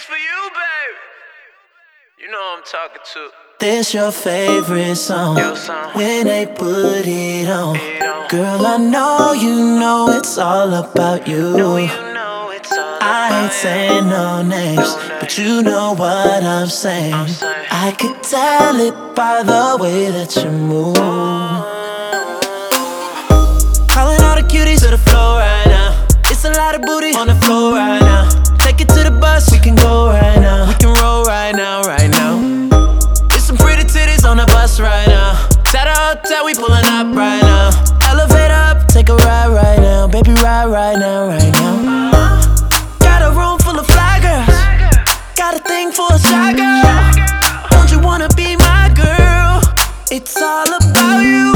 for you, babe. You know who I'm talking to. This your favorite song. When they put it on. Girl, I know it's all about you. I ain't saying no names, but you know what I'm saying. I could tell it by the way that you move. Calling all the cuties to the floor right now. It's a lot of booty on the floor right now. Take it to the bus, we can go right now. We can roll right now, right now. There's some pretty titties on the bus right now. At a hotel, we pulling up right now. Elevator up, take a ride right now. Baby, ride right now, right now. Got a room full of fly girls. Got a thing for a shy girl. Don't you wanna be my girl? It's all about you.